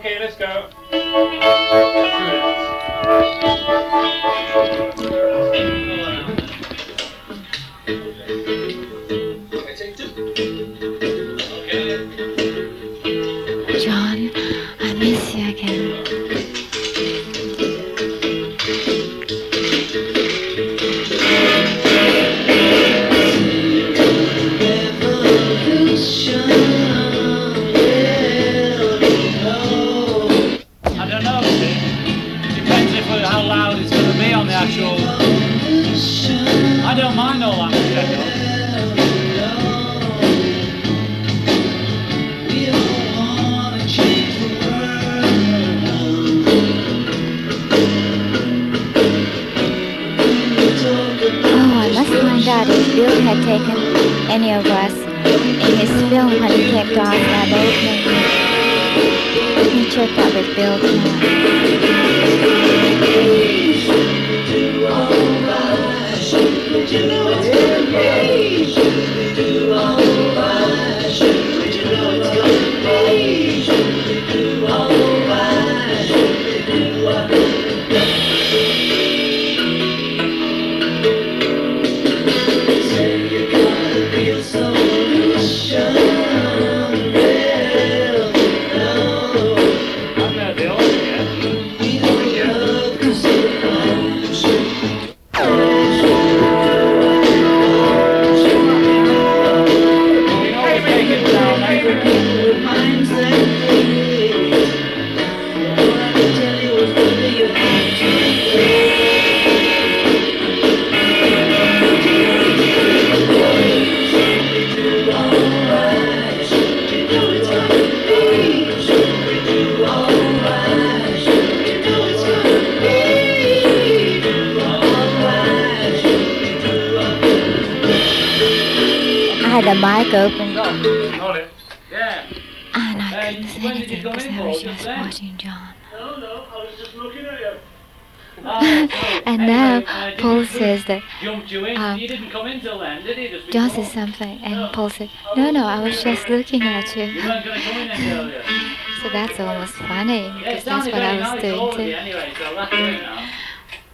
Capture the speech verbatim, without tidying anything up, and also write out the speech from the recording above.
Okay, let's go. John, I miss you again. I don't know, depends if how loud it's going to be on the actual. I don't mind all that much. Find out if Bill had taken any of us in his film when he came to our apartment. Let me check that with Bill the mic open. Hold it. Yeah. And I Uh, couldn't say when did you anything come because in I for? was Just just then? watching John. No, no, I was just looking at you. Oh, sorry. And Anyway, now uh, did Paul you- says that Jumped you in. um, You didn't come in till then, did he? Just John before? says something, and Paul said, "No, no, I was just looking at You you." weren't going to come in any earlier. So that's almost funny Yeah, because it that's sounded what I very was nice, doing all of you too. anyway, so that's it now.